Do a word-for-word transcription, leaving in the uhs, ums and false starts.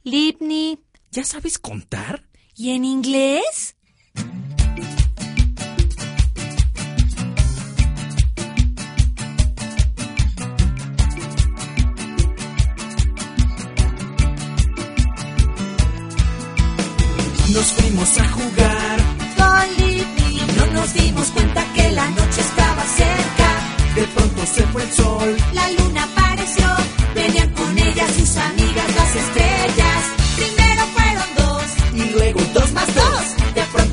Lipni. ¿Ya sabes contar? ¿Y en inglés? Nos fuimos a jugar Con Lipni. no nos dimos cuenta que la noche estaba cerca. De pronto se fue el sol. La luna